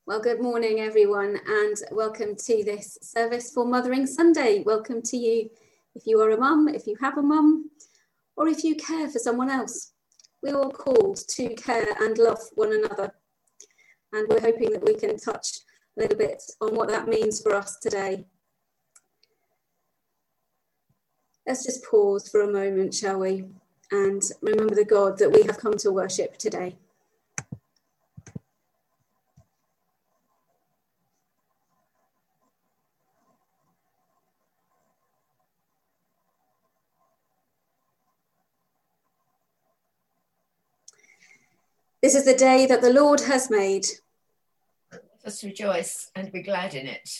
Well, good morning, everyone, and welcome to this service for Mothering Sunday. Welcome to you if you are a mum, if you have a mum, or if you care for someone else. We're all called to care and love one another, and we're hoping that we can touch a little bit on what that means for us today. Let's just pause for a moment, shall we, and remember the God that we have come to worship today. This is the day that the Lord has made. Let us rejoice and be glad in it.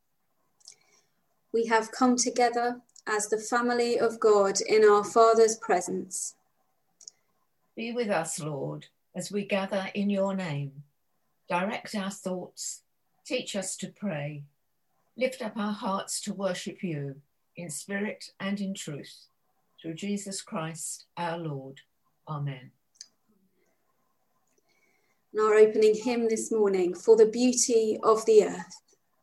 We have come together as the family of God in our Father's presence. Be with us, Lord, as we gather in your name. Direct our thoughts, teach us to pray, lift up our hearts to worship you in spirit and in truth. Through Jesus Christ, our Lord. Amen. And our opening hymn this morning, For the Beauty of the Earth.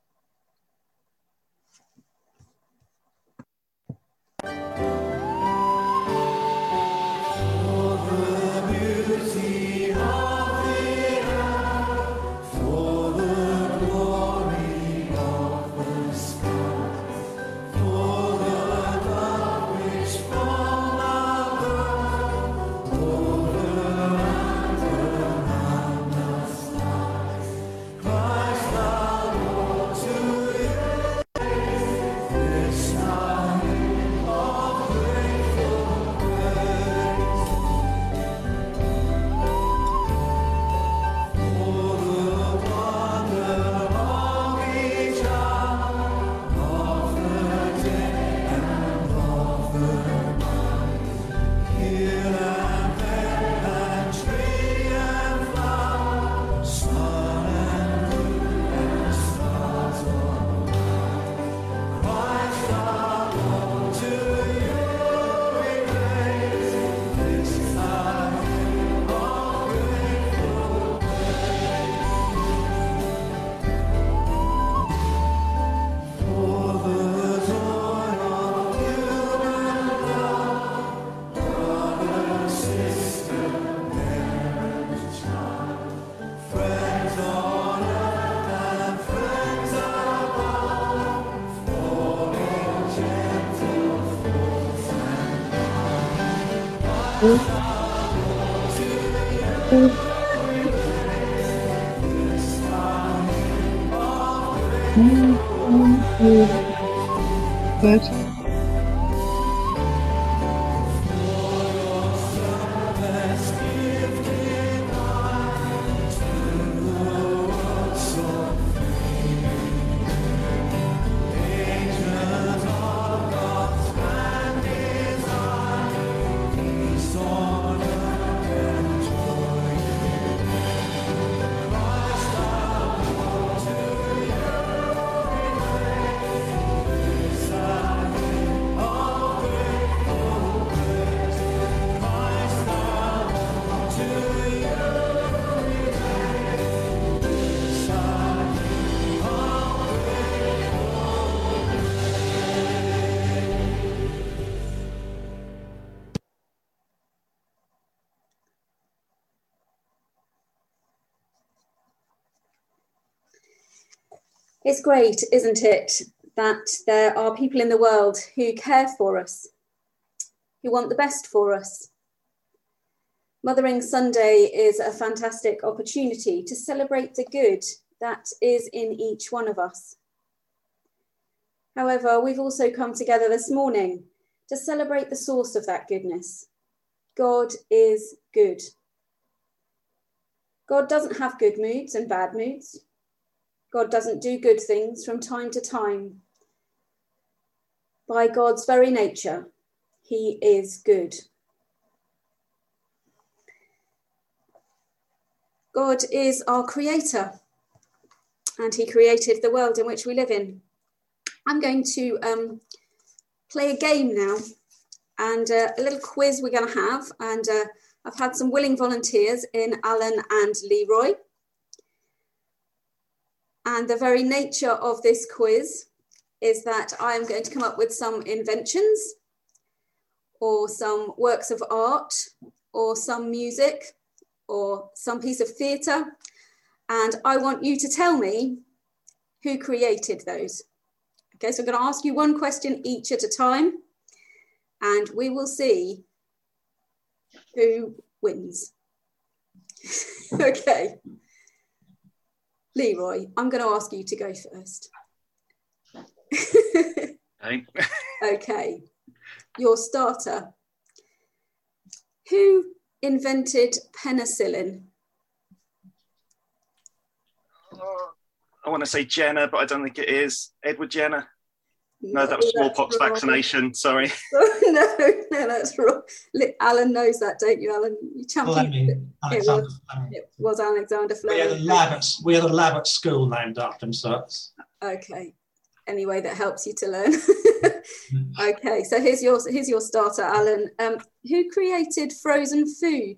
Good. It's great, isn't it, that there are people in the world who care for us, who want the best for us. Mothering Sunday is a fantastic opportunity to celebrate the good that is in each one of us. However, we've also come together this morning to celebrate the source of that goodness. God is good. God doesn't have good moods and bad moods. God doesn't do good things from time to time. By God's very nature, he is good. God is our creator, and he created the world in which we live in. I'm going to play a game now, and a little quiz we're going to have, and I've had some willing volunteers in Alan and Leroy. And the very nature of this quiz is that I'm going to come up with some inventions or some works of art or some music or some piece of theatre. And I want you to tell me who created those. Okay, so I'm going to ask you one question each at a time, and we will see who wins. Okay. Leroy, I'm going to ask you to go first. Okay. Okay. Your starter. Who invented penicillin? I want to say Jenner, but I don't think it is. Edward Jenner. No, that was that's smallpox wrong. vaccination. Sorry. No, that's wrong. Alan knows that, don't you, Alan? You champion. Alexander Fleming. It was Alexander We had Fleming. we had a lab at school named after him, so it's... Okay. Anyway, that helps you to learn. Okay, so here's your starter, Alan. Who created frozen food?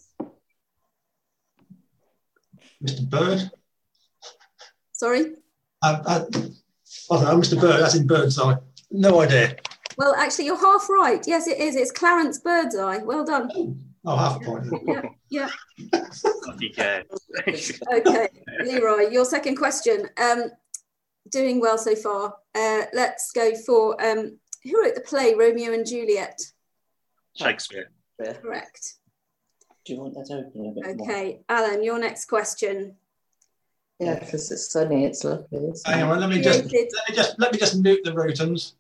Mr. Bird. Sorry? I don't know, Mr. Bird, that's in Birdseye. No idea. Well, actually, you're half right. Yes, it is. It's Clarence Birdseye. Well done. Oh, half a point. Yeah. Yeah. Okay, Leroy, your second question. Doing well so far. Let's go for who wrote the play Romeo and Juliet? Shakespeare. Correct. Do you want that open a bit more? Okay, Alan, your next question. Yeah, because it's sunny, it's lovely. Isn't Hang on, let me just mute the Rutons.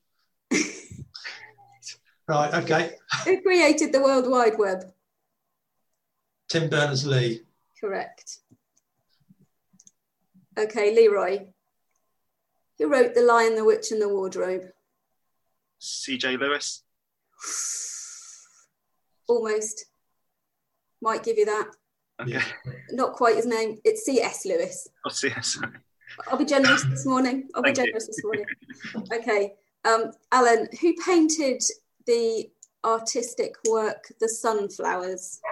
Right, okay. Who created the World Wide Web? Tim Berners-Lee. Correct. Okay, Leroy. Who wrote The Lion, the Witch and the Wardrobe? C.J. Lewis. Almost. Might give you that. Okay. Yeah. Not quite his name. It's C.S. Lewis. Oh, C.S. I'll be generous this morning. Okay. Alan, who painted the artistic work The Sunflowers?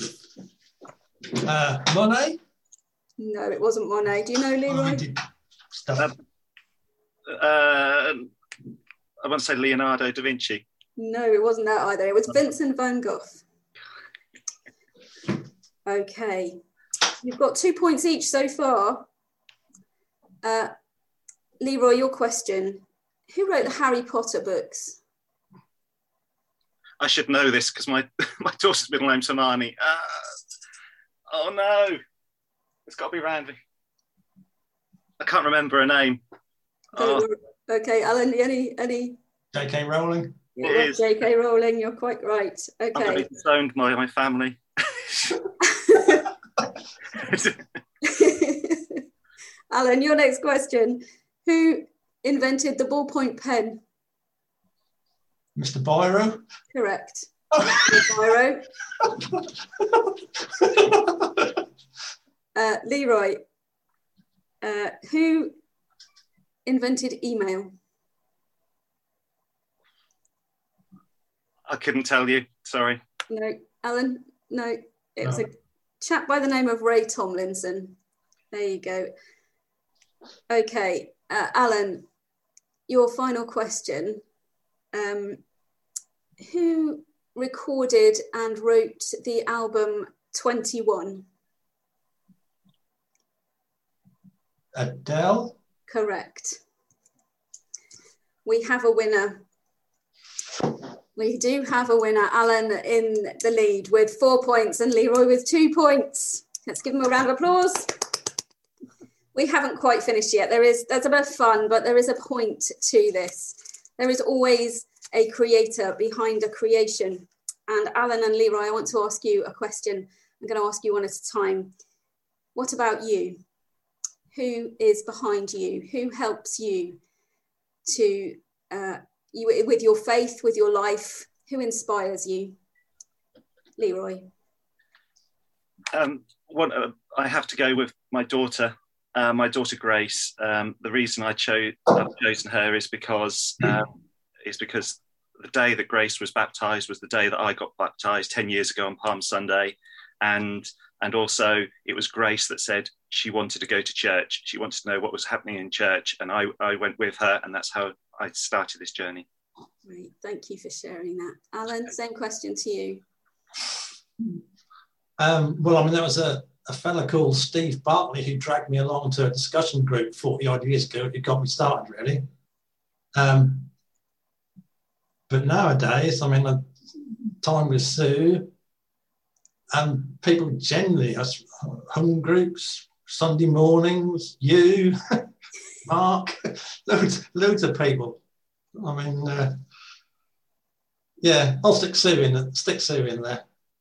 Monet? No, it wasn't Monet. Do you know, Leroy? I did stuff. I want to say Leonardo da Vinci. No, it wasn't that either. It was Vincent van Gogh. Okay. You've got 2 points each so far. Leroy, your question. Who wrote the Harry Potter books? I should know this because my daughter's middle name's Hermione. Oh no, it's got to be Randy. I can't remember her name. Oh. Okay, Alan, any? J.K. Rowling. Yeah, it is. J.K. Rowling, you're quite right. Okay. I'm going to be disowned by my family. Alan, your next question. Who invented the ballpoint pen? Mr. Biro. Correct. Mr. Biro. Leroy, who invented email? I couldn't tell you, sorry. No, Alan, no. It was a chap by the name of Ray Tomlinson. There you go. Okay, Alan, your final question. Who recorded and wrote the album 21? Adele. Correct. We have a winner. We do have a winner, Alan in the lead with 4 points and Leroy with 2 points. Let's give him a round of applause. We haven't quite finished yet. There's a bit of fun, but there is a point to this. There is always a creator behind a creation. And Alan and Leroy, I want to ask you a question. I'm going to ask you one at a time. What about you? Who is behind you? Who helps you to with your faith, with your life? Who inspires you? Leroy. I have to go with my daughter Grace. The reason I've chosen her is because the day that Grace was baptised was the day that I got baptised 10 years ago on Palm Sunday. And also it was Grace that said she wanted to go to church. She wanted to know what was happening in church. And I went with her, and that's how I started this journey. Great, thank you for sharing that. Alan, same question to you. Well, I mean, there was a fella called Steve Bartley who dragged me along to a discussion group 40 odd years ago. It got me started, really. But nowadays, I mean, time with Sue, and people generally, home groups, Sunday mornings, you, Mark, loads of people. I mean, yeah, I'll stick Sue in there.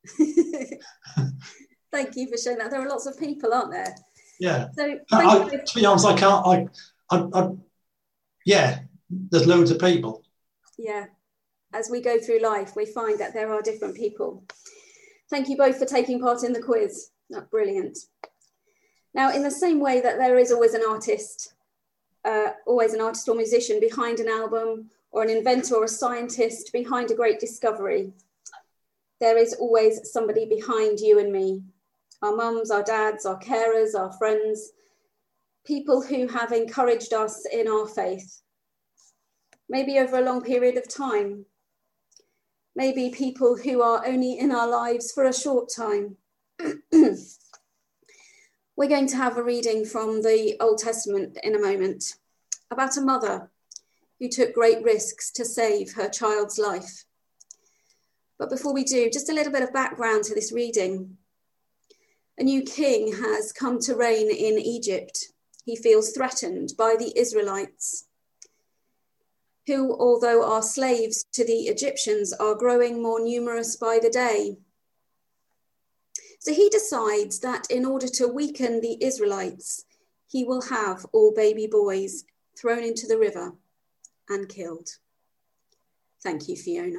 Thank you for sharing that. There are lots of people, aren't there? Yeah. So, to be honest, I can't. Yeah, there's loads of people. Yeah. As we go through life, we find that there are different people. Thank you both for taking part in the quiz. That's brilliant. Now, in the same way that there is always an artist or musician behind an album, or an inventor or a scientist behind a great discovery, there is always somebody behind you and me. Our mums, our dads, our carers, our friends, people who have encouraged us in our faith, maybe over a long period of time. Maybe people who are only in our lives for a short time. We're going to have a reading from the Old Testament in a moment about a mother who took great risks to save her child's life. But before we do, just a little bit of background to this reading. A new king has come to reign in Egypt. He feels threatened by the Israelites, who, although are slaves to the Egyptians, are growing more numerous by the day. So he decides that in order to weaken the Israelites, he will have all baby boys thrown into the river and killed. Thank you, Fiona.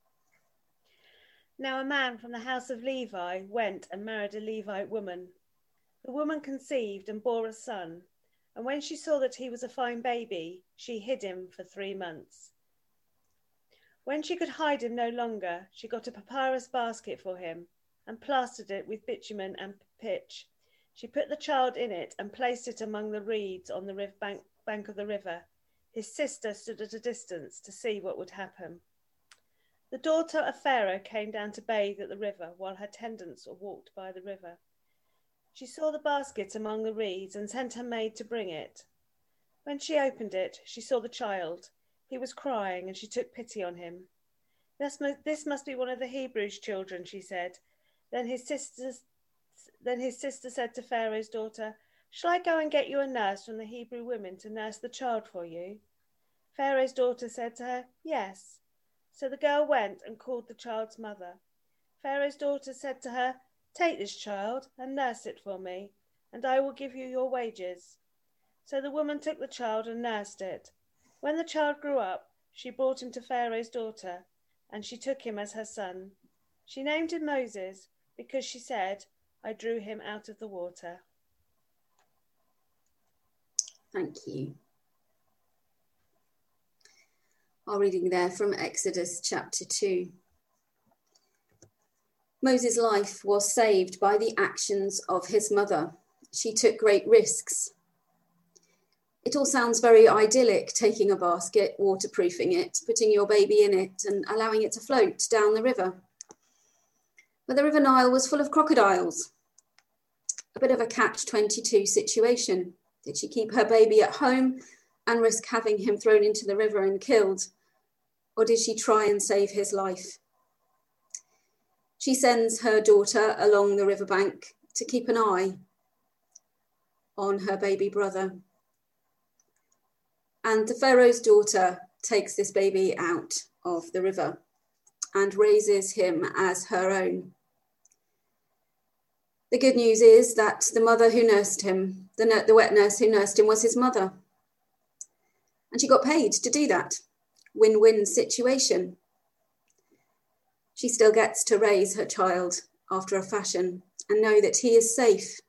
Now a man from the house of Levi went and married a Levite woman. The woman conceived and bore a son. And when she saw that he was a fine baby, she hid him for 3 months. When she could hide him no longer, she got a papyrus basket for him and plastered it with bitumen and pitch. She put the child in it and placed it among the reeds on the bank of the river. His sister stood at a distance to see what would happen. The daughter of Pharaoh came down to bathe at the river while her attendants walked by the river. She saw the basket among the reeds and sent her maid to bring it. When she opened it, she saw the child. He was crying, and she took pity on him. This must be one of the Hebrews' children, she said. Then his sister said to Pharaoh's daughter, "Shall I go and get you a nurse from the Hebrew women to nurse the child for you?" Pharaoh's daughter said to her, "Yes." So the girl went and called the child's mother. Pharaoh's daughter said to her, "Take this child and nurse it for me, and I will give you your wages." So the woman took the child and nursed it. When the child grew up, she brought him to Pharaoh's daughter, and she took him as her son. She named him Moses, because she said, "I drew him out of the water." Thank you. Our reading there from Exodus chapter 2. Moses' life was saved by the actions of his mother. She took great risks. It all sounds very idyllic, taking a basket, waterproofing it, putting your baby in it and allowing it to float down the river. But the River Nile was full of crocodiles. A bit of a catch-22 situation. Did she keep her baby at home and risk having him thrown into the river and killed? Or did she try and save his life? She sends her daughter along the riverbank to keep an eye on her baby brother. And the Pharaoh's daughter takes this baby out of the river and raises him as her own. The good news is that the mother who nursed him, the wet nurse who nursed him, was his mother. And she got paid to do that. Win-win situation. She still gets to raise her child after a fashion and know that he is safe.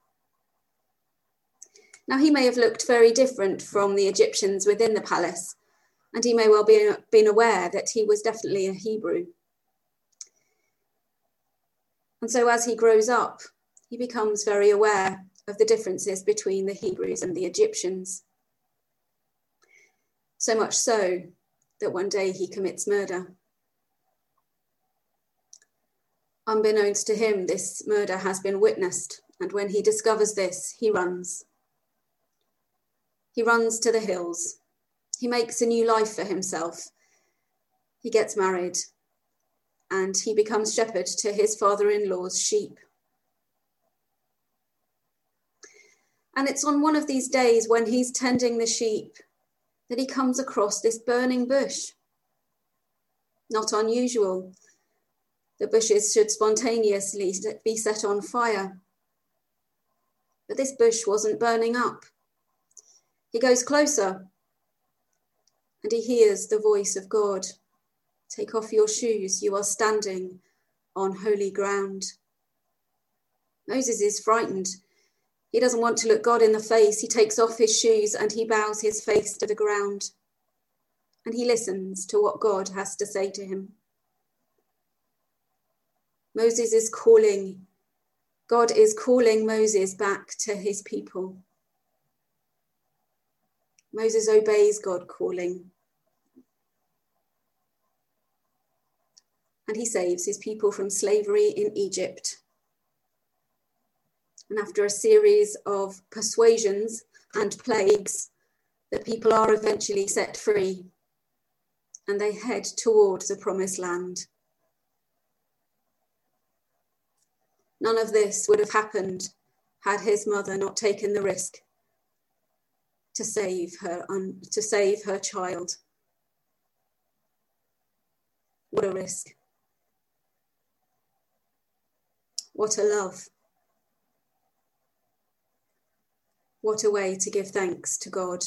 Now, he may have looked very different from the Egyptians within the palace, and he may well been aware that he was definitely a Hebrew. And so as he grows up, he becomes very aware of the differences between the Hebrews and the Egyptians. So much so that one day he commits murder. Unbeknownst to him, this murder has been witnessed, and when he discovers this, he runs. He runs to the hills. He makes a new life for himself. He gets married, and he becomes shepherd to his father-in-law's sheep. And it's on one of these days when he's tending the sheep that he comes across this burning bush. Not unusual. The bushes should spontaneously be set on fire. But this bush wasn't burning up. He goes closer and he hears the voice of God. Take off your shoes, you are standing on holy ground. Moses is frightened. He doesn't want to look God in the face. He takes off his shoes and he bows his face to the ground. And he listens to what God has to say to him. Moses is calling. God is calling Moses back to his people. Moses obeys God calling. And he saves his people from slavery in Egypt. And after a series of persuasions and plagues, the people are eventually set free and they head towards the promised land. None of this would have happened had his mother not taken the risk to save her child. What a risk. What a love. What a way to give thanks to God.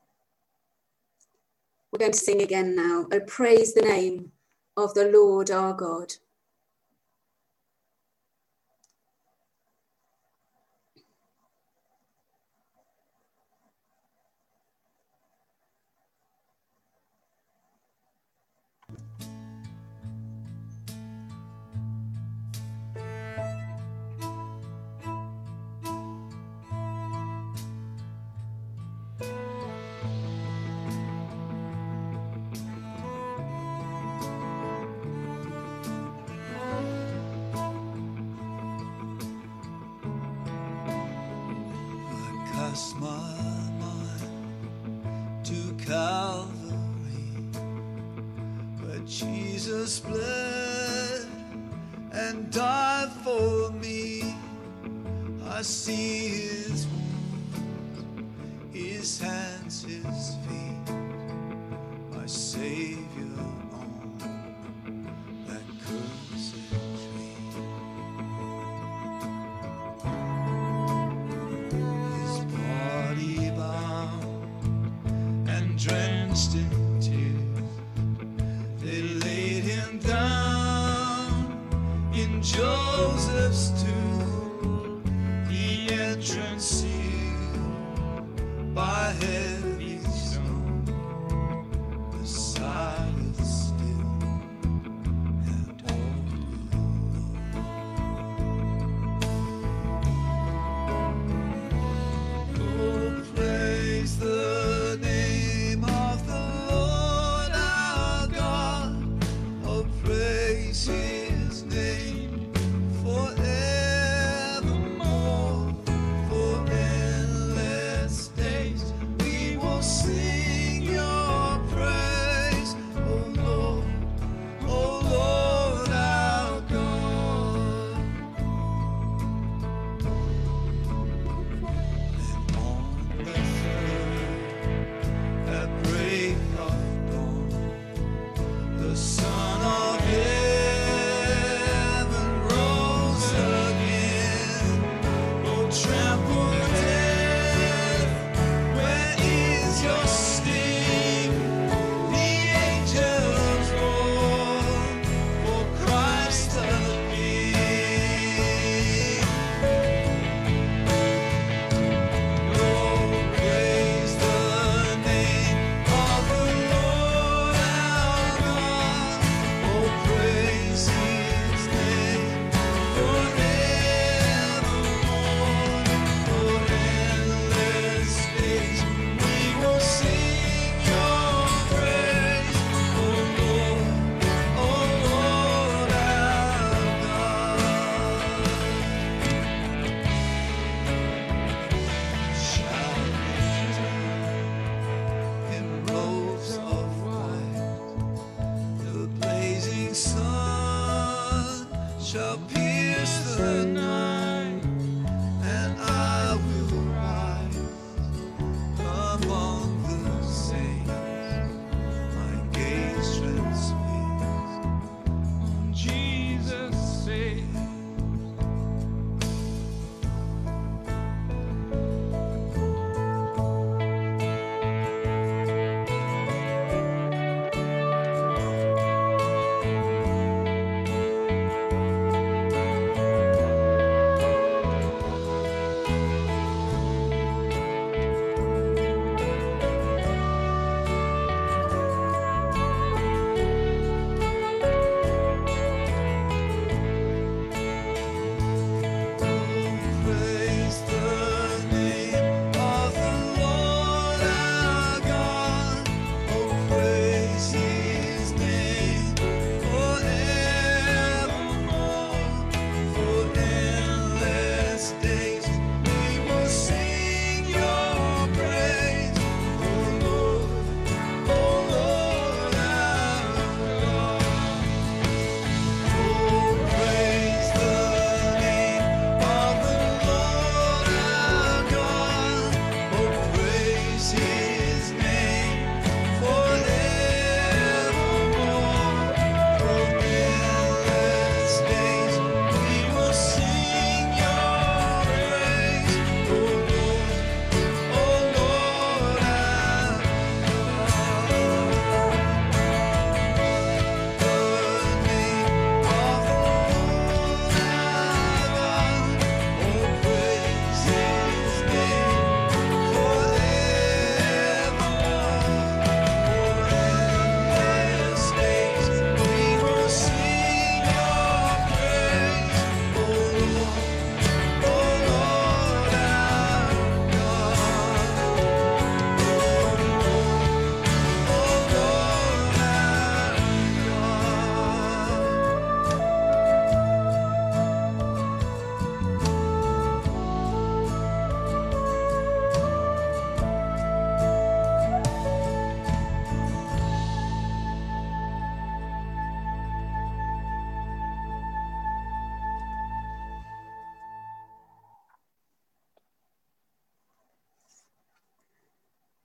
We're going to sing again now. Oh, praise the name of the Lord our God. My mind to Calvary, where Jesus bled and died for me. I see his wounds, his hands, his feet, my Savior on that cursed tree. Drenched in tears, they laid him down in Joseph's tomb, the entrance sealed by heavy stone. The silence still and all alone. Oh, praise the name of the Lord our God. Oh, praise his name forevermore. For endless days we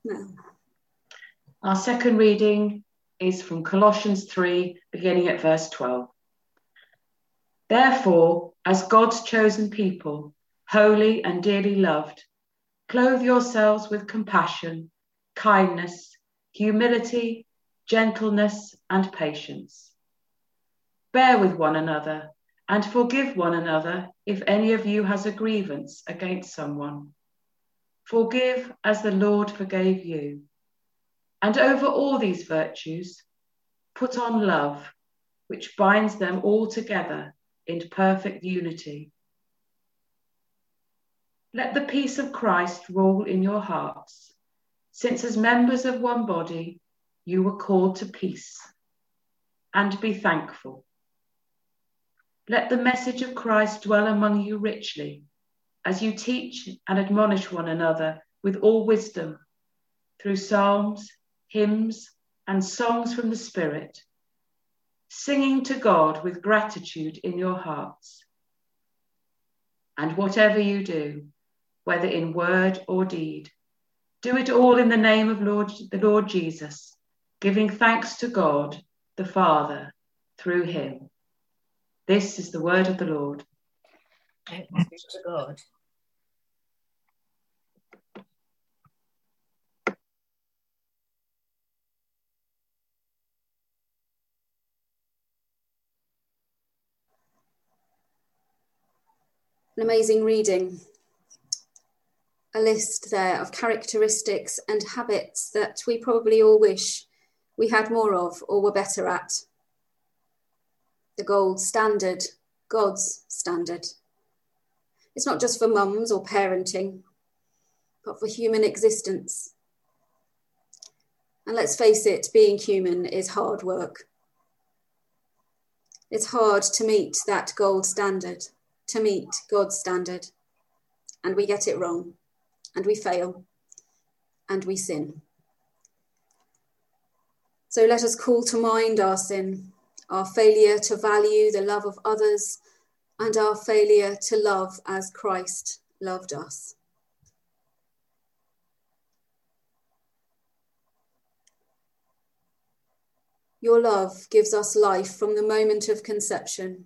Mel. Our second reading is from Colossians 3, beginning at verse 12. Therefore, as God's chosen people, holy and dearly loved, clothe yourselves with compassion, kindness, humility, gentleness, and patience. Bear with one another and forgive one another if any of you has a grievance against someone. Forgive as the Lord forgave you. And over all these virtues, put on love, which binds them all together in perfect unity. Let the peace of Christ rule in your hearts, since as members of one body, you were called to peace, and be thankful. Let the message of Christ dwell among you richly, as you teach and admonish one another with all wisdom, through psalms, hymns, and songs from the Spirit, singing to God with gratitude in your hearts. And whatever you do, whether in word or deed, do it all in the name of the Lord Jesus, giving thanks to God, the Father, through him. This is the word of the Lord. Thanks be to God. An amazing reading. A list there of characteristics and habits that we probably all wish we had more of or were better at. The gold standard, God's standard. It's not just for mums or parenting, but for human existence. And let's face it, being human is hard work. It's hard to meet that gold standard, to meet God's standard. And we get it wrong, and we fail, and we sin. So let us call to mind our sin, our failure to value the love of others, and our failure to love as Christ loved us. Your love gives us life from the moment of conception.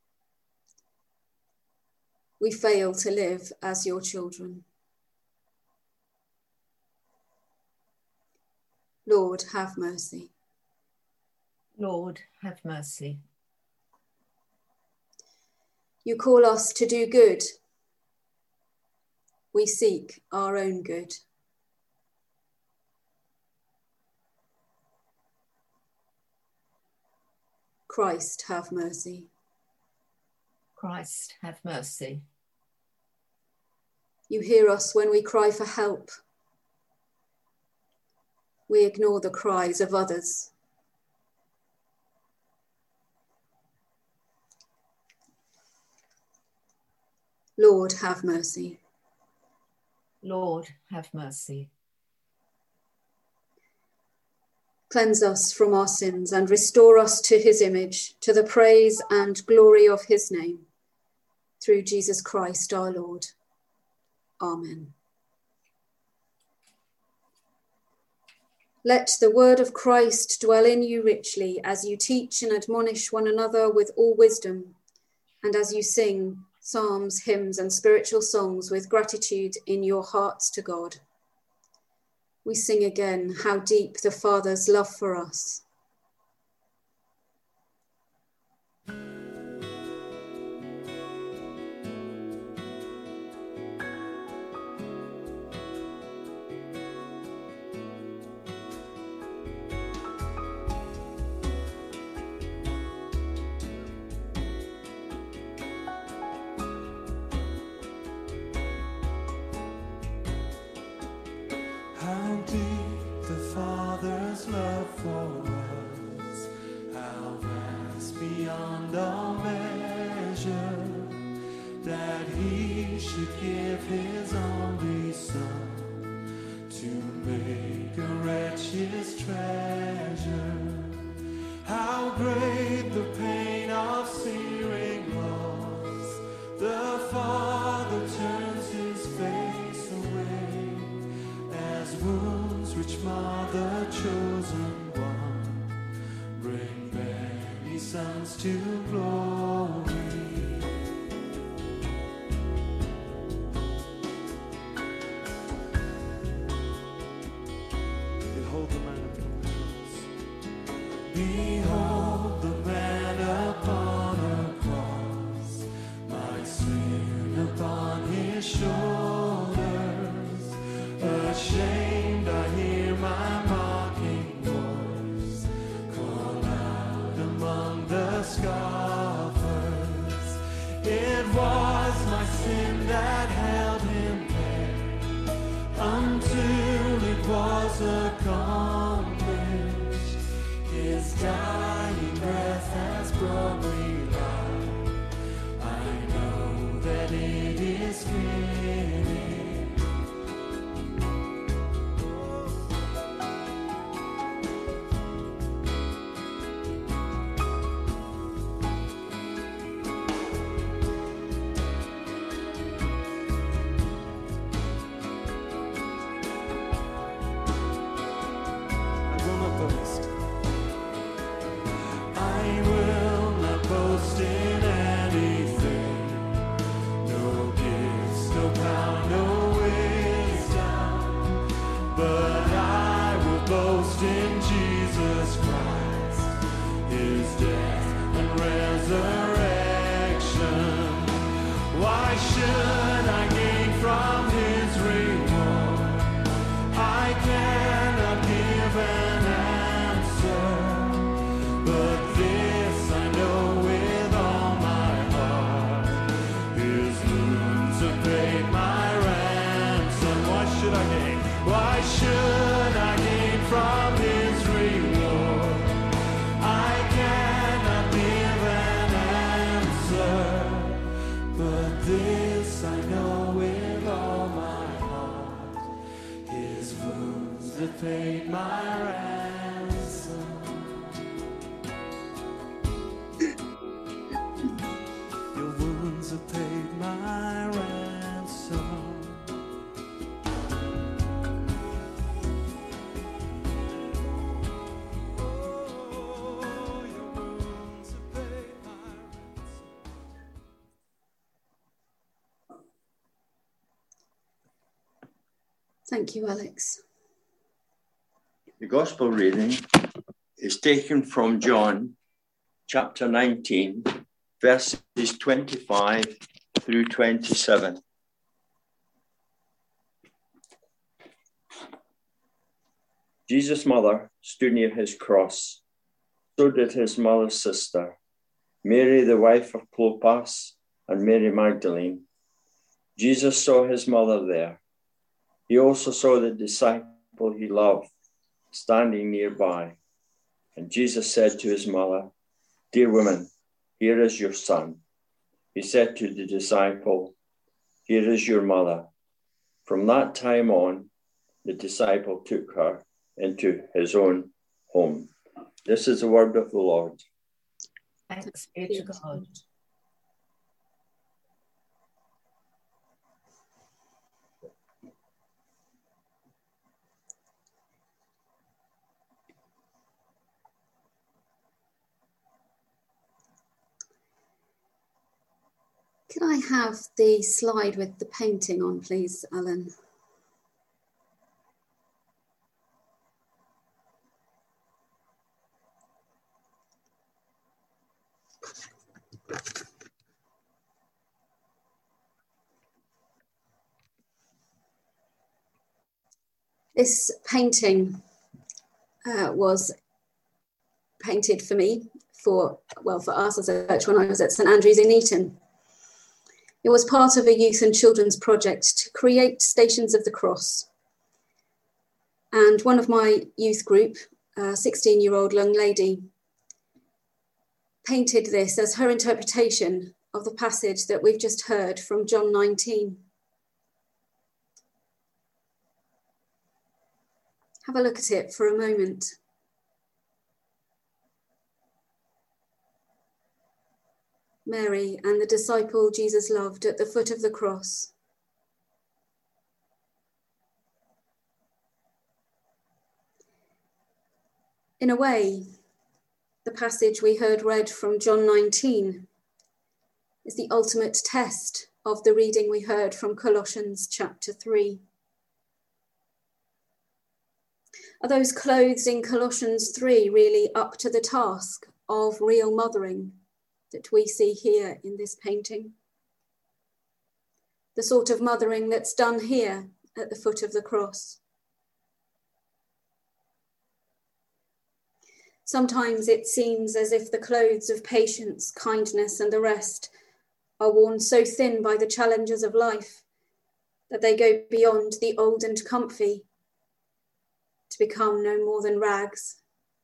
We fail to live as your children. Lord, have mercy. Lord, have mercy. You call us to do good. We seek our own good. Christ, have mercy. Christ, have mercy. You hear us when we cry for help. We ignore the cries of others. Lord, have mercy. Lord, have mercy. Cleanse us from our sins and restore us to his image, to the praise and glory of his name, through Jesus Christ our Lord. Amen. Let the word of Christ dwell in you richly as you teach and admonish one another with all wisdom, and as you sing psalms, hymns, and spiritual songs with gratitude in your hearts to God. We sing again, how deep the Father's love for us. How deep the Father's love for us, how vast beyond all his shoulders. Ashamed, I hear my mocking voice call out among the scoffers. It was my sin that held him there until it was accomplished. His dying breath has brought me life. I know that it is finished. Paid my ransom. Your wounds have paid my ransom. Oh, your wounds have paid my ransom. Thank you, Alex. The Gospel reading is taken from John chapter 19, verses 25 through 27. Jesus' mother stood near his cross. So did his mother's sister, Mary, the wife of Clopas, and Mary Magdalene. Jesus saw his mother there. He also saw the disciple he loved standing nearby. And Jesus said to his mother, "Dear woman, here is your son." He said to the disciple, "Here is your mother." From that time on, the disciple took her into his own home. This is the word of the Lord. Thanks be to God. Could I have the slide with the painting on, please, Alan? This painting was painted for me, for us as a church when I was at St Andrews in Eton. It was part of a youth and children's project to create Stations of the Cross. And one of my youth group, a 16-year-old young lady, painted this as her interpretation of the passage that we've just heard from John 19. Have a look at it for a moment. Mary and the disciple Jesus loved at the foot of the cross. In a way, the passage we heard read from John 19 is the ultimate test of the reading we heard from Colossians chapter 3. Are those clothed in Colossians 3 really up to the task of real mothering that we see here in this painting? the sort of mothering that's done here at the foot of the cross. Sometimes it seems as if the clothes of patience, kindness, and the rest are worn so thin by the challenges of life that they go beyond the old and comfy to become no more than rags.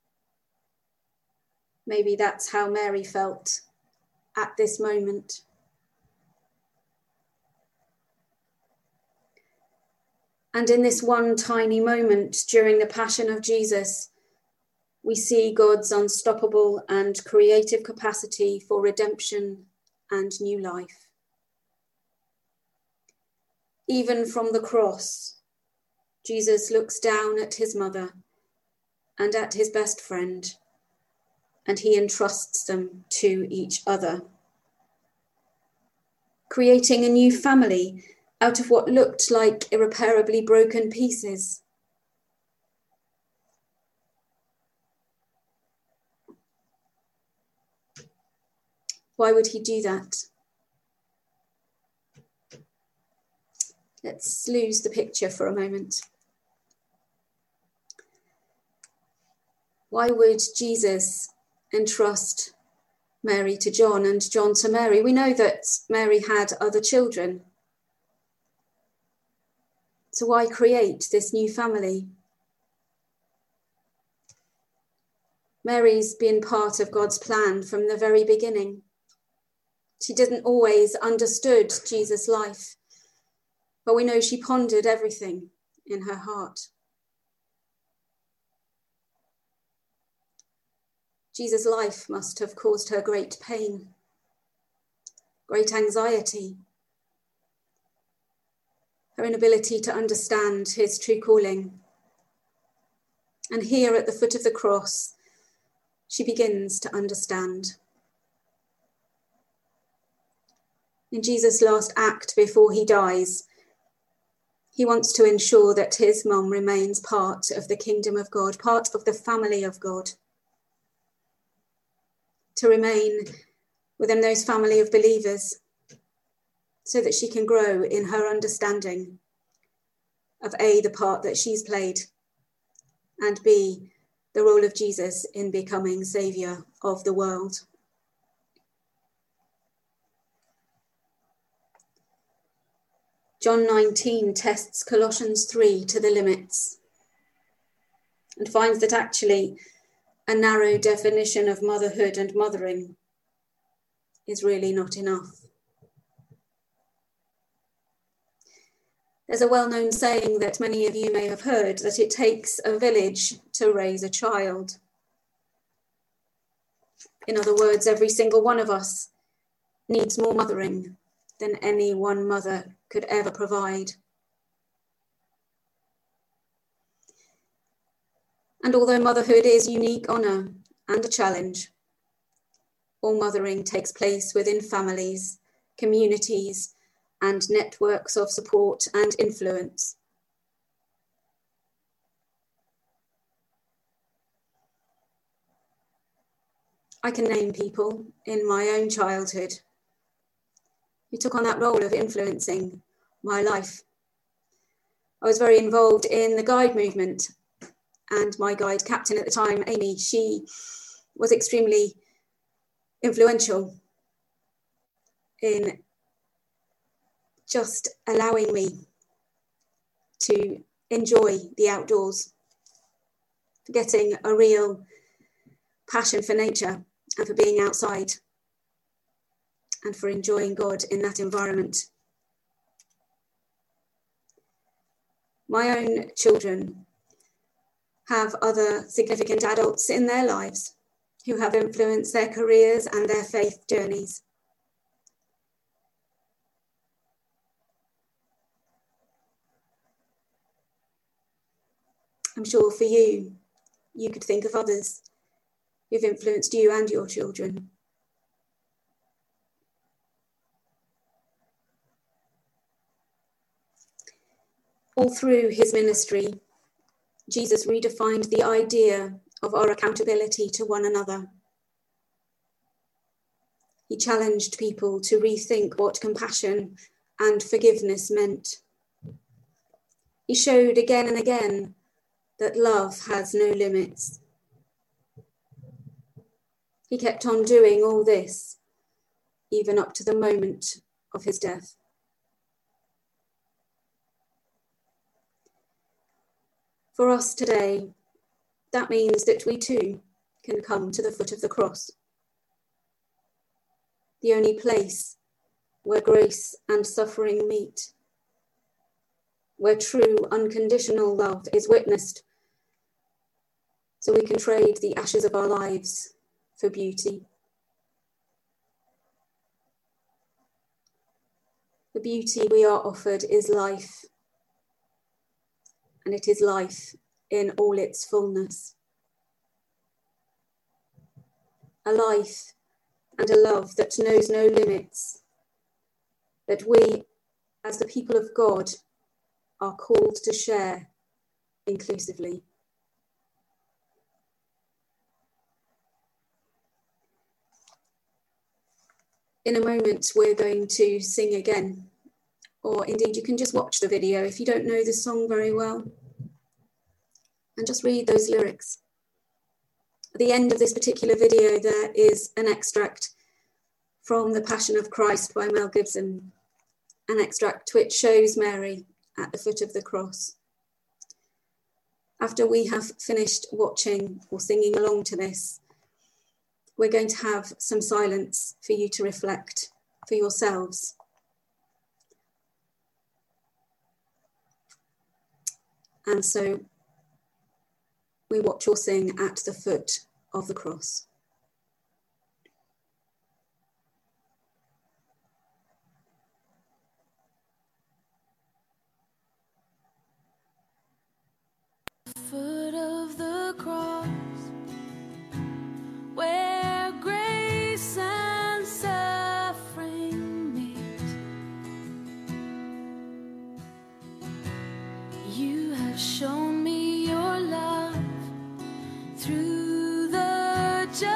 Maybe that's how Mary felt at this moment. And in this one tiny moment during the Passion of Jesus, we see God's unstoppable and creative capacity for redemption and new life. Even from the cross, Jesus looks down at his mother and at his best friend, and he entrusts them to each other, creating a new family out of what looked like irreparably broken pieces. Why would he do that? Let's lose the picture for a moment. Why would Jesus entrust Mary to John and John to Mary? We know that Mary had other children. So why create this new family? Mary's been part of God's plan from the very beginning. She didn't always understood Jesus' life, but we know she pondered everything in her heart. Jesus' life must have caused her great pain, great anxiety, her inability to understand his true calling. And here at the foot of the cross, she begins to understand. In Jesus' last act before he dies, he wants to ensure that his mum remains part of the kingdom of God, part of the family of God, to remain within those family of believers so that she can grow in her understanding of A, the part that she's played, and B, the role of Jesus in becoming Saviour of the world. John 19 tests Colossians 3 to the limits and finds that actually a narrow definition of motherhood and mothering is really not enough. There's a well-known saying that many of you may have heard, that it takes a village to raise a child. In other words, every single one of us needs more mothering than any one mother could ever provide. And although motherhood is a unique honour and a challenge, all mothering takes place within families, communities, and networks of support and influence. I can name people in my own childhood who took on that role of influencing my life. I was very involved in the guide movement, and my guide captain at the time, Amy, she was extremely influential in just allowing me to enjoy the outdoors, getting a real passion for nature and for being outside and for enjoying God in that environment. My own children have other significant adults in their lives who have influenced their careers and their faith journeys. I'm sure for you, you could think of others who've influenced you and your children. All through his ministry, Jesus redefined the idea of our accountability to one another. He challenged people to rethink what compassion and forgiveness meant. He showed again and again that love has no limits. He kept on doing all this, even up to the moment of his death. For us today, that means that we too can come to the foot of the cross, the only place where grace and suffering meet, where true unconditional love is witnessed, so we can trade the ashes of our lives for beauty. The beauty we are offered is life, and it is life in all its fullness. A life and a love that knows no limits, that we, as the people of God, are called to share inclusively. In a moment, we're going to sing again, or indeed you can just watch the video if you don't know the song very well, and just read those lyrics. At the end of this particular video, there is an extract from The Passion of Christ by Mel Gibson, an extract which shows Mary at the foot of the cross. After we have finished watching or singing along to this, we're going to have some silence for you to reflect for yourselves. And so we watch or sing at the foot of the cross. Foot of the cross, where grace and suffering meet, you have shown me your love through the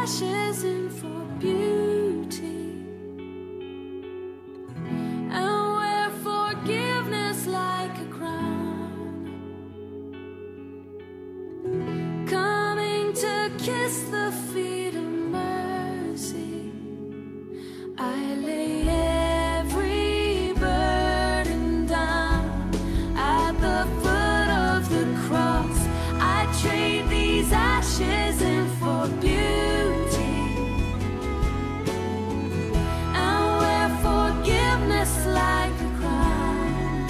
ashes in for beauty, and wear forgiveness like a crown, coming to kiss the feet of mercy. I lay every burden down at the foot of the cross. I trade these ashes in for beauty, and wear forgiveness like a crown,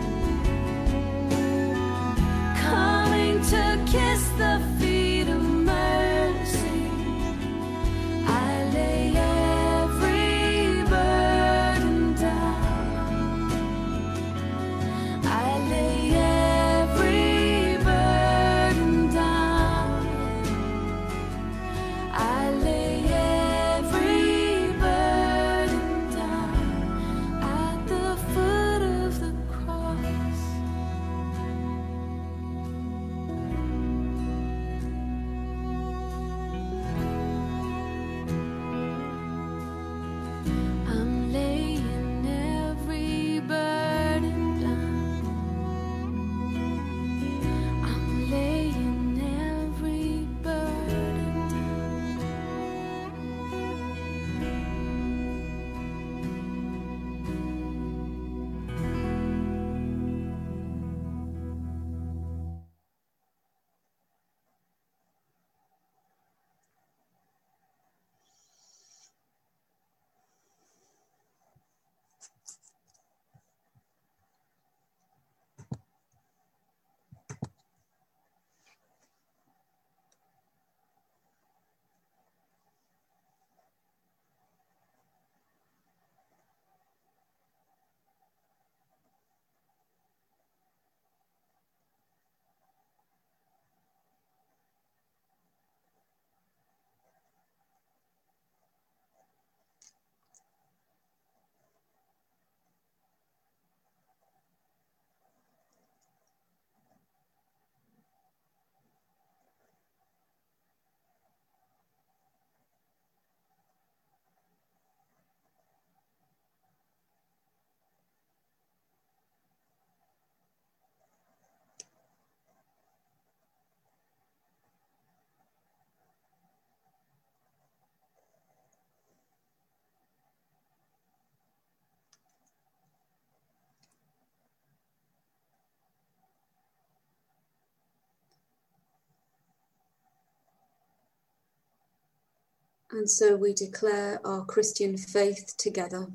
coming to kiss the feet of mercy. I lay every burden down. I lay every burden down. I lay every burden down at the foot of the cross. I'm laying every burden down. I'm laying every burden down. And so we declare our Christian faith together.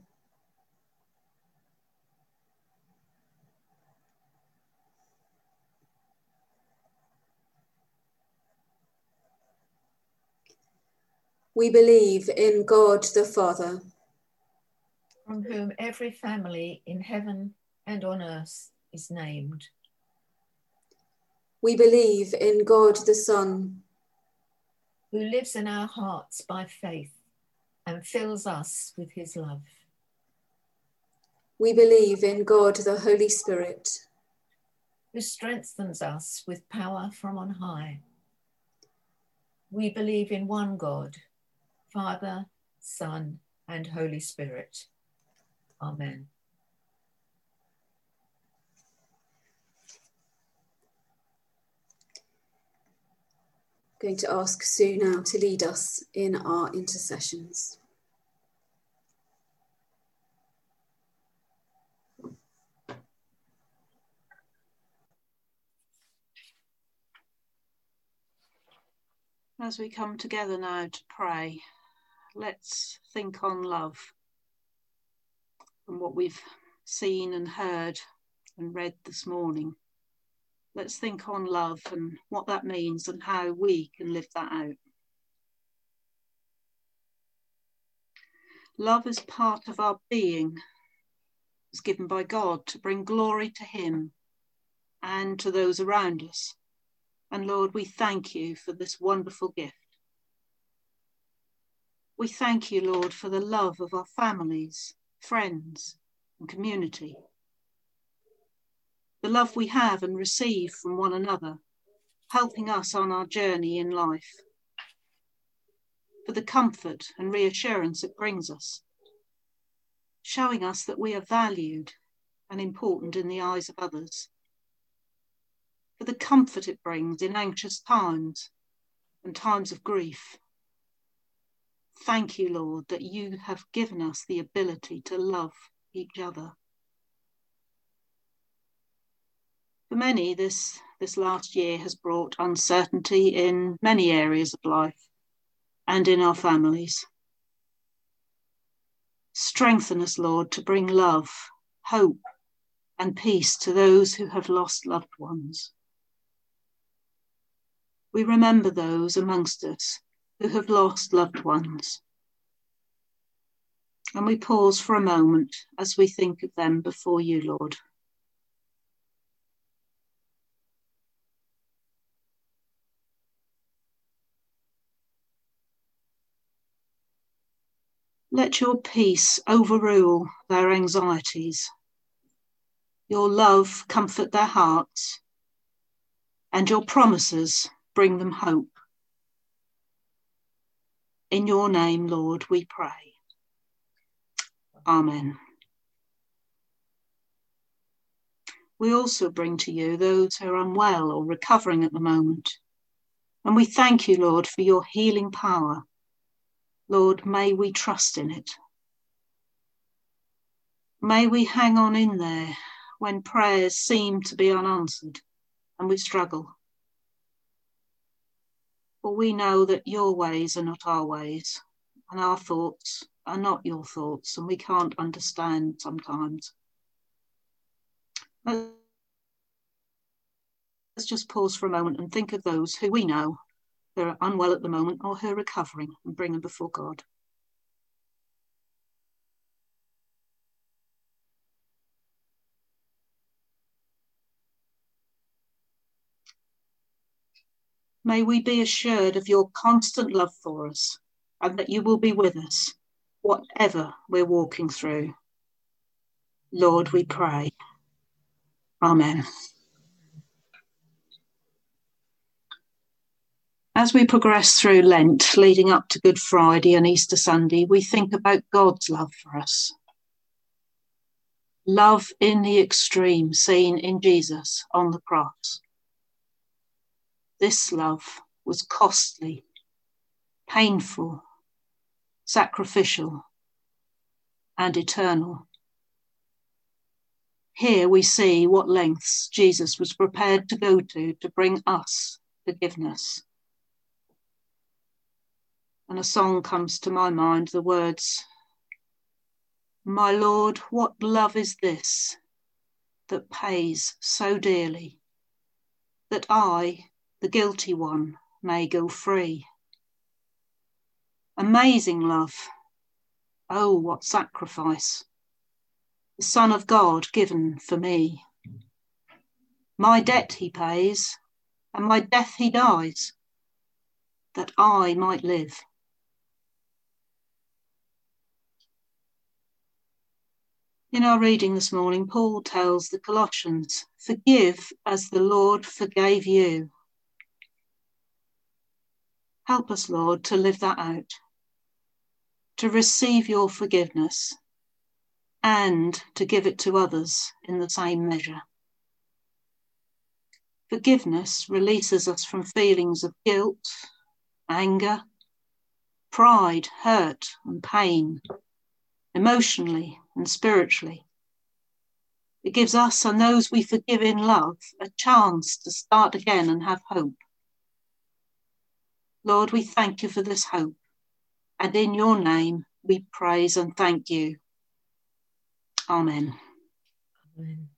We believe in God the Father, from whom every family in heaven and on earth is named. We believe in God the Son, who lives in our hearts by faith and fills us with his love. We believe in God the Holy Spirit, who strengthens us with power from on high. We believe in one God, Father, Son, and Holy Spirit. Amen. Going to ask Sue now to lead us in our intercessions. As we come together now to pray, let's think on love and what we've seen and heard and read this morning. Let's think on love and what that means and how we can live that out. Love is part of our being. It's given by God to bring glory to him and to those around us. And Lord, we thank you for this wonderful gift. We thank you, Lord, for the love of our families, friends, and community. The love we have and receive from one another, helping us on our journey in life. for the comfort and reassurance it brings us, showing us that we are valued and important in the eyes of others, for the comfort it brings in anxious times and times of grief. Thank you, Lord, that you have given us the ability to love each other. For many, this last year has brought uncertainty in many areas of life and in our families. Strengthen us, Lord, to bring love, hope, and peace to those who have lost loved ones. We remember those amongst us who have lost loved ones, and we pause for a moment as we think of them before you, Lord. Let your peace overrule their anxieties, your love comfort their hearts, and your promises bring them hope. In your name, Lord, we pray. Amen. We also bring to you those who are unwell or recovering at the moment, and we thank you, Lord, for your healing power. Lord, may we trust in it. May we hang on in there when prayers seem to be unanswered and we struggle. For we know that your ways are not our ways, and our thoughts are not your thoughts, and we can't understand sometimes. Let's just pause for a moment and think of those who we know who are unwell at the moment or who are recovering, and bring them before God. May we be assured of your constant love for us, and that you will be with us, whatever we're walking through. Lord, we pray. Amen. As we progress through Lent, leading up to Good Friday and Easter Sunday, we think about God's love for us. Love in the extreme, seen in Jesus on the cross. This love was costly, painful, sacrificial, and eternal. Here we see what lengths Jesus was prepared to go to bring us forgiveness. And a song comes to my mind, the words, "My Lord, what love is this that pays so dearly, that I, the guilty one, may go free? Amazing love, oh, what sacrifice, the Son of God given for me. My debt he pays, and my death he dies, that I might live." In our reading this morning, Paul tells the Colossians, "Forgive as the Lord forgave you." Help us, Lord, to live that out, to receive your forgiveness and to give it to others in the same measure. Forgiveness releases us from feelings of guilt, anger, pride, hurt, and pain, emotionally and spiritually. It gives us and those we forgive in love a chance to start again and have hope. Lord, we thank you for this hope, and in your name we praise and thank you. Amen. Amen.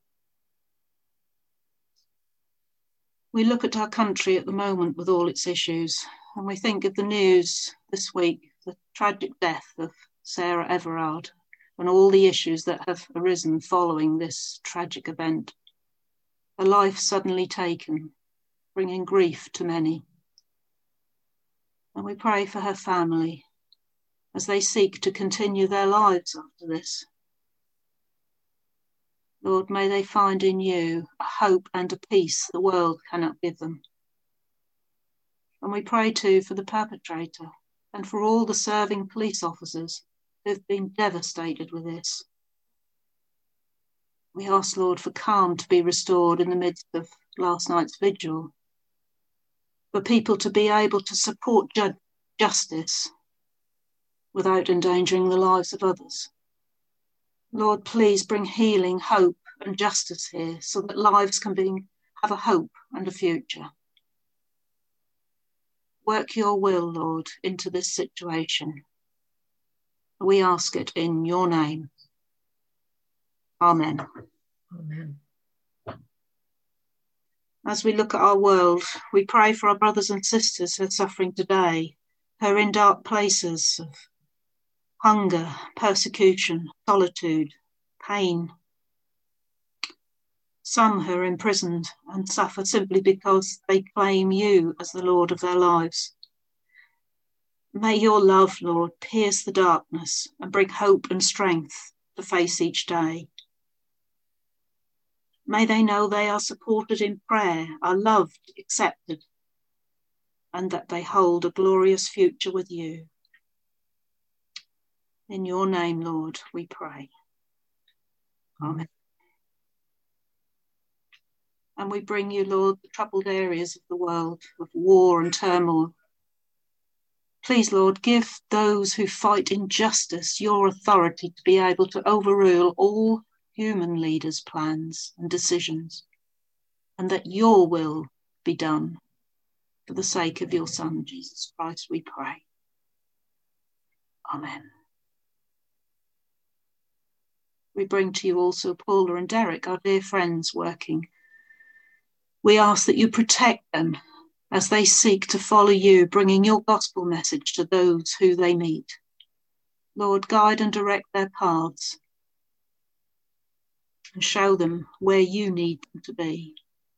We look at our country at the moment with all its issues, and we think of the news this week, the tragic death of Sarah Everard, and all the issues that have arisen following this tragic event. A life suddenly taken, bringing grief to many. And we pray for her family as they seek to continue their lives after this. Lord, may they find in you a hope and a peace the world cannot give them. And we pray too for the perpetrator, and for all the serving police officers who've been devastated with this. We ask, Lord, for calm to be restored in the midst of last night's vigil, for people to be able to support justice without endangering the lives of others. Lord, please bring healing, hope and justice here so that lives can have a hope and a future. Work your will, Lord, into this situation. We ask it in your name. Amen. Amen. As we look at our world, we pray for our brothers and sisters who are suffering today, who are in dark places of hunger, persecution, solitude, pain. Some who are imprisoned and suffer simply because they claim you as the Lord of their lives. May your love, Lord, pierce the darkness and bring hope and strength to face each day. May they know they are supported in prayer, are loved, accepted, and that they hold a glorious future with you. In your name, Lord, we pray. Amen. And we bring you, Lord, the troubled areas of the world of war and turmoil. Please, Lord, give those who fight injustice your authority to be able to overrule all human leaders' plans and decisions, and that your will be done for the sake of your Son, Jesus Christ, we pray. Amen. We bring to you also Paula and Derek, our dear friends working. We ask that you protect them as they seek to follow you, bringing your gospel message to those who they meet. Lord, guide and direct their paths and show them where you need them to be.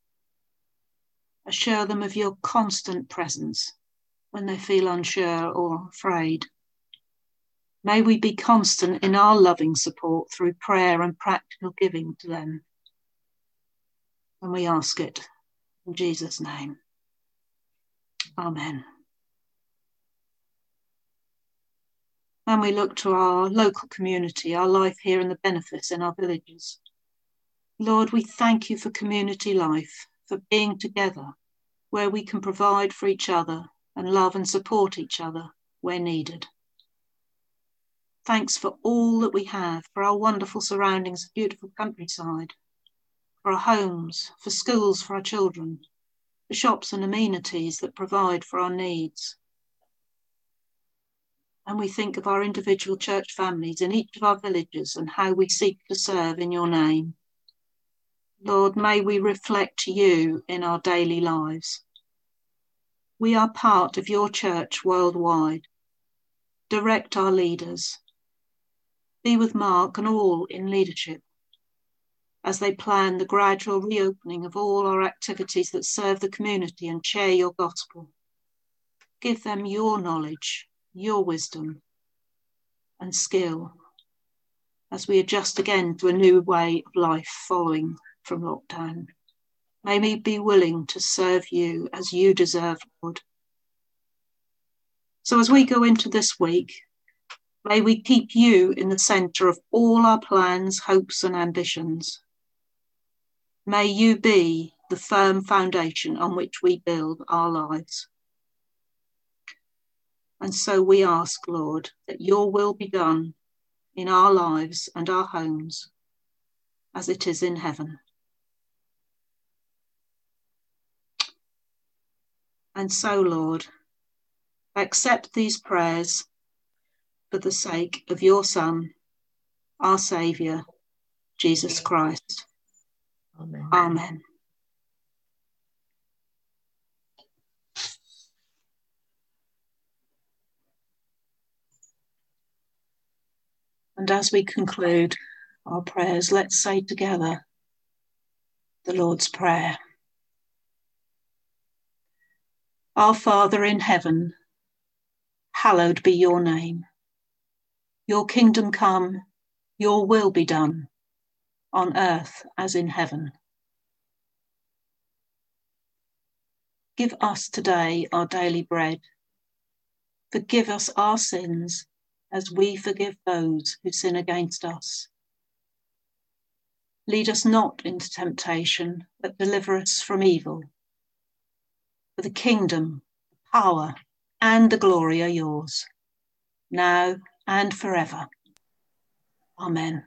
Assure them of your constant presence when they feel unsure or afraid. May we be constant in our loving support through prayer and practical giving to them. And we ask it in Jesus' name. Amen. And we look to our local community, our life here in the benefice in our villages. Lord, we thank you for community life, for being together where we can provide for each other and love and support each other where needed. Thanks for all that we have, for our wonderful surroundings of beautiful countryside, for our homes, for schools for our children, for shops and amenities that provide for our needs. And we think of our individual church families in each of our villages and how we seek to serve in your name. Lord, may we reflect you in our daily lives. We are part of your church worldwide. Direct our leaders. Be with Mark and all in leadership as they plan the gradual reopening of all our activities that serve the community and share your gospel. Give them your knowledge, your wisdom and skill as we adjust again to a new way of life following from lockdown. May we be willing to serve you as you deserve, Lord. So as we go into this week, may we keep you in the centre of all our plans, hopes and ambitions. May you be the firm foundation on which we build our lives. And so we ask, Lord, that your will be done in our lives and our homes as it is in heaven. And so, Lord, accept these prayers for the sake of your Son, our Saviour, Jesus Christ. Amen. Amen. And as we conclude our prayers, let's say together the Lord's Prayer. Our Father in heaven, hallowed be your name. Your kingdom come, your will be done, on earth as in heaven. Give us today our daily bread. Forgive us our sins as we forgive those who sin against us. Lead us not into temptation, but deliver us from evil. For the kingdom, the power, and the glory are yours, now and forever. Amen.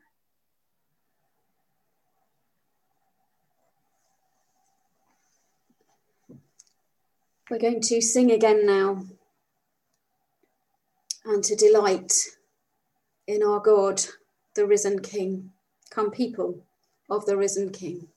We're going to sing again now, and to delight in our God, the risen King. Come, people of the risen King.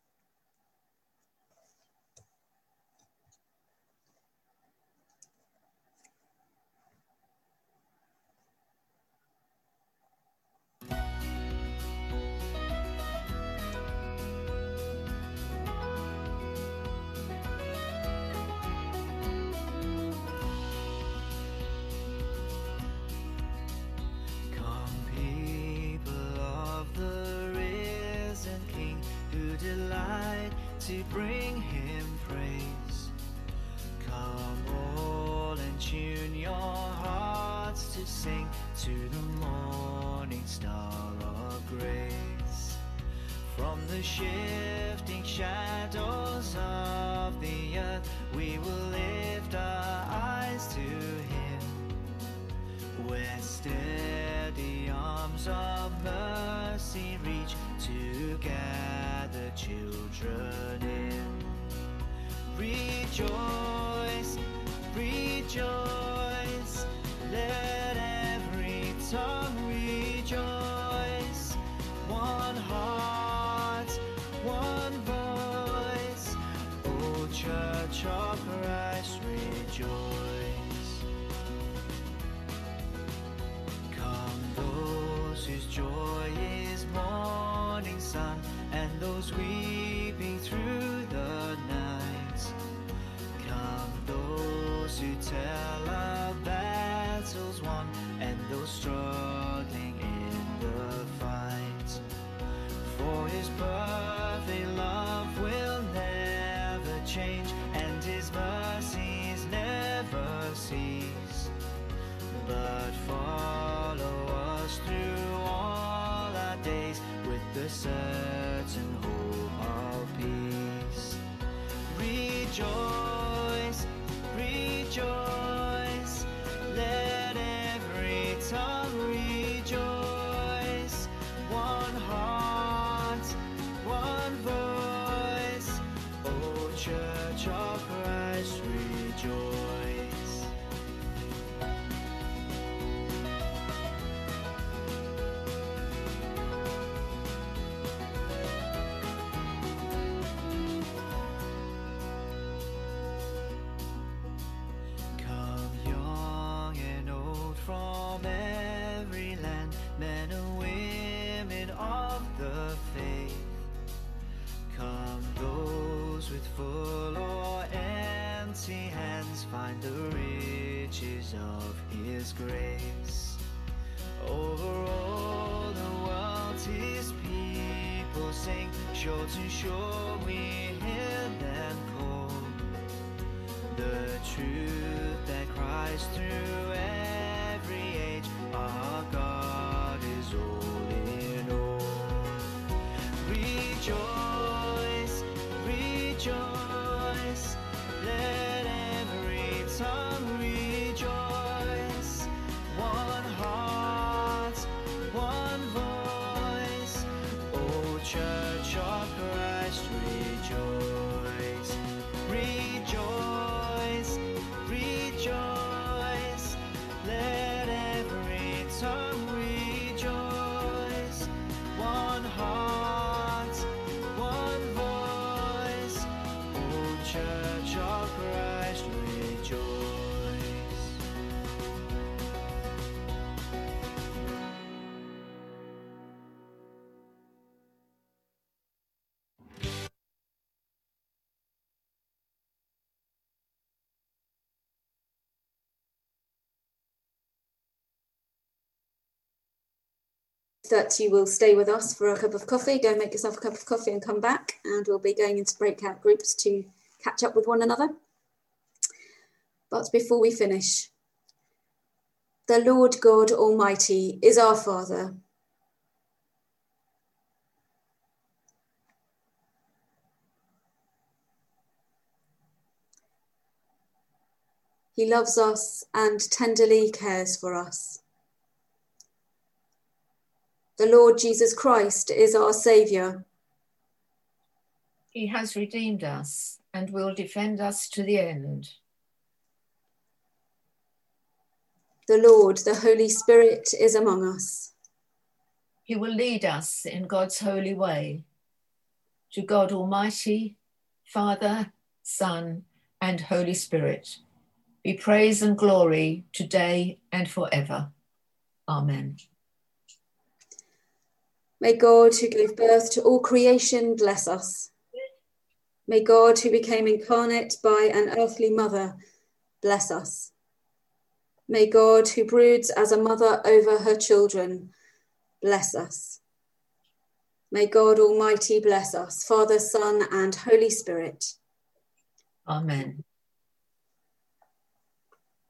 To bring him praise. Come all and tune your hearts to sing to the morning star of grace. From the shifting shadows of the earth, we will lift our eyes to him, where steady arms of mercy reach to gather children in. Rejoice, rejoice, let every tongue rejoice. One heart, one voice, O Church of Christ, rejoice. Come those whose joy is morning sun, and those weeping through the night. Come those who tell of battles won, and those struggling in the fight. For his perfect love will never change, and his mercies never cease, but follow us through all our days with the certain hope of peace. Rejoice, rejoice, let every tongue rejoice. One heart, one voice, O Church of Christ, rejoice. From every land, men and women of the faith. Come those with full or empty hands, find the riches of his grace. Over all the world his people sing, shore to shore we hear them call. The truth that cries through every age, our God is all in all. Rejoice, rejoice, let every tongue rejoice. One heart, one voice, O Church of Christ, rejoice. Rejoice, rejoice, let every tongue rejoice. One heart, one voice, O Church of Christ, rejoice. That you will stay with us for a cup of coffee. Go make yourself a cup of coffee and come back, and we'll be going into breakout groups to catch up with one another. But before we finish, The Lord God Almighty is our Father. He loves us and tenderly cares for us. The Lord Jesus Christ is our Saviour. He has redeemed us and will defend us to the end. The Lord, the Holy Spirit, is among us. He will lead us in God's holy way. To God Almighty, Father, Son, and Holy Spirit, be praise and glory today and forever. Amen. May God, who gave birth to all creation, bless us. May God, who became incarnate by an earthly mother, bless us. May God, who broods as a mother over her children, bless us. May God Almighty bless us, Father, Son, and Holy Spirit. Amen.